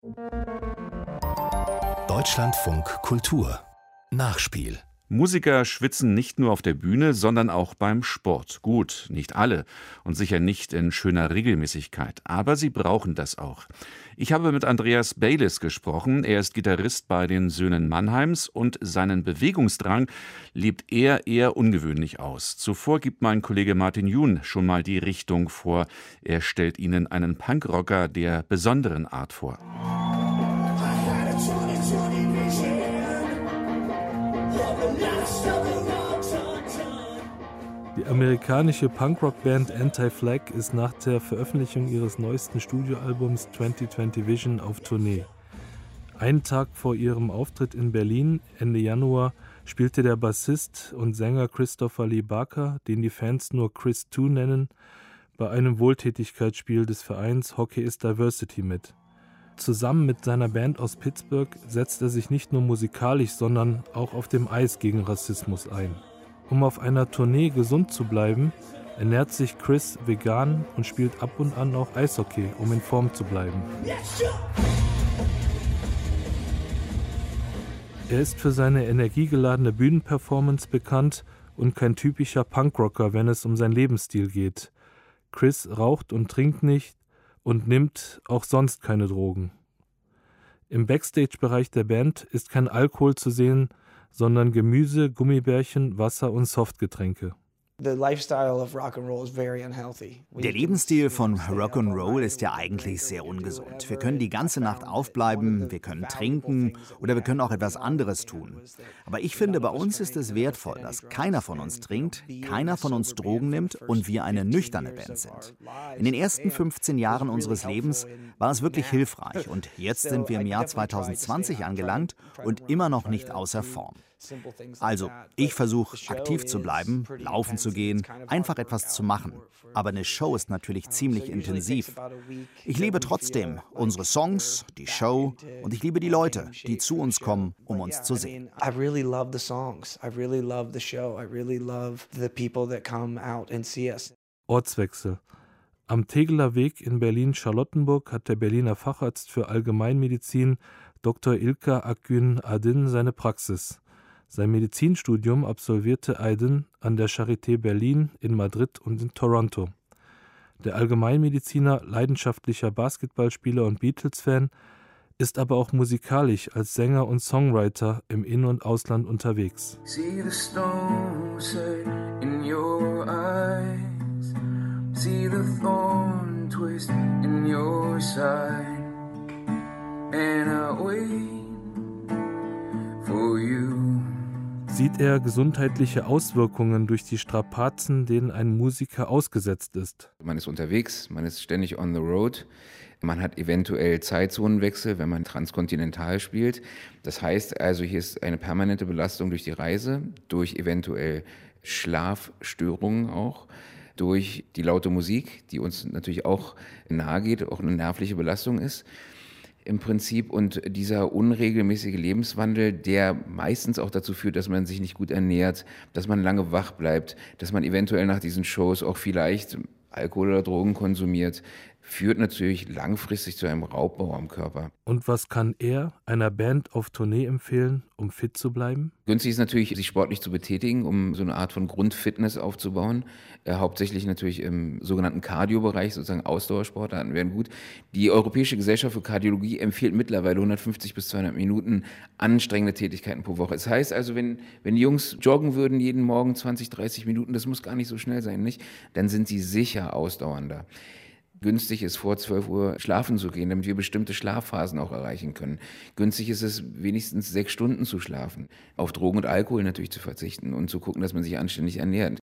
Deutschlandfunk Kultur Nachspiel. Musiker schwitzen nicht nur auf der Bühne, sondern auch beim Sport. Gut, nicht alle und sicher nicht in schöner Regelmäßigkeit, aber sie brauchen das auch. Ich habe mit Andreas Baylis gesprochen. Er ist Gitarrist bei den Söhnen Mannheims und seinen Bewegungsdrang lebt er eher ungewöhnlich aus. Zuvor gibt mein Kollege Martin Jun schon mal die Richtung vor. Er stellt Ihnen einen Punkrocker der besonderen Art vor. Die amerikanische Punkrock-Band Anti-Flag ist nach der Veröffentlichung ihres neuesten Studioalbums 2020 Vision auf Tournee. Einen Tag vor ihrem Auftritt in Berlin, Ende Januar, spielte der Bassist und Sänger Christopher Lee Barker, den die Fans nur Chris 2 nennen, bei einem Wohltätigkeitsspiel des Vereins Hockey is Diversity mit. Zusammen mit seiner Band aus Pittsburgh setzt er sich nicht nur musikalisch, sondern auch auf dem Eis gegen Rassismus ein. Um auf einer Tournee gesund zu bleiben, ernährt sich Chris vegan und spielt ab und an auch Eishockey, um in Form zu bleiben. Er ist für seine energiegeladene Bühnenperformance bekannt und kein typischer Punkrocker, wenn es um seinen Lebensstil geht. Chris raucht und trinkt nicht und nimmt auch sonst keine Drogen. Im Backstage-Bereich der Band ist kein Alkohol zu sehen, sondern Gemüse, Gummibärchen, Wasser und Softgetränke. Der Lebensstil von Rock'n'Roll ist ja eigentlich sehr ungesund. Wir können die ganze Nacht aufbleiben, wir können trinken oder wir können auch etwas anderes tun. Aber ich finde, bei uns ist es wertvoll, dass keiner von uns trinkt, keiner von uns Drogen nimmt und wir eine nüchterne Band sind. In den ersten 15 Jahren unseres Lebens war es wirklich hilfreich und jetzt sind wir im Jahr 2020 angelangt und immer noch nicht außer Form. Also, ich versuche aktiv zu bleiben, laufen zu gehen, einfach etwas zu machen. Aber eine Show ist natürlich ziemlich intensiv. Ich liebe trotzdem unsere Songs, die Show und ich liebe die Leute, die zu uns kommen, um uns zu sehen. Ortswechsel. Am Tegeler Weg in Berlin-Charlottenburg hat der Berliner Facharzt für Allgemeinmedizin Dr. Ilker Akgün Adin seine Praxis. Sein Medizinstudium absolvierte Aydin an der Charité Berlin, in Madrid und in Toronto. Der Allgemeinmediziner, leidenschaftlicher Basketballspieler und Beatles-Fan, ist aber auch musikalisch als Sänger und Songwriter im In- und Ausland unterwegs. See the stone set in your eyes, see the thorn twist in your side, and I wait for you. Sieht er gesundheitliche Auswirkungen durch die Strapazen, denen ein Musiker ausgesetzt ist? Man ist unterwegs, man ist ständig on the road. Man hat eventuell Zeitzonenwechsel, wenn man transkontinental spielt. Das heißt also, hier ist eine permanente Belastung durch die Reise, durch eventuell Schlafstörungen auch, durch die laute Musik, die uns natürlich auch nahe geht, auch eine nervliche Belastung ist. Im Prinzip und dieser unregelmäßige Lebenswandel, der meistens auch dazu führt, dass man sich nicht gut ernährt, dass man lange wach bleibt, dass man eventuell nach diesen Shows auch vielleicht Alkohol oder Drogen konsumiert, führt natürlich langfristig zu einem Raubbau am Körper. Und was kann er einer Band auf Tournee empfehlen, um fit zu bleiben? Günstig ist natürlich, sich sportlich zu betätigen, um so eine Art von Grundfitness aufzubauen. Hauptsächlich natürlich im sogenannten Cardio-Bereich, sozusagen Ausdauersportarten wären gut. Die Europäische Gesellschaft für Kardiologie empfiehlt mittlerweile 150 bis 200 Minuten anstrengende Tätigkeiten pro Woche. Das heißt also, wenn die Jungs joggen würden jeden Morgen 20, 30 Minuten, das muss gar nicht so schnell sein, nicht? Dann sind sie sicher ausdauernder. Günstig ist, vor 12 Uhr schlafen zu gehen, damit wir bestimmte Schlafphasen auch erreichen können. Günstig ist es, wenigstens 6 Stunden zu schlafen. Auf Drogen und Alkohol natürlich zu verzichten und zu gucken, dass man sich anständig ernährt.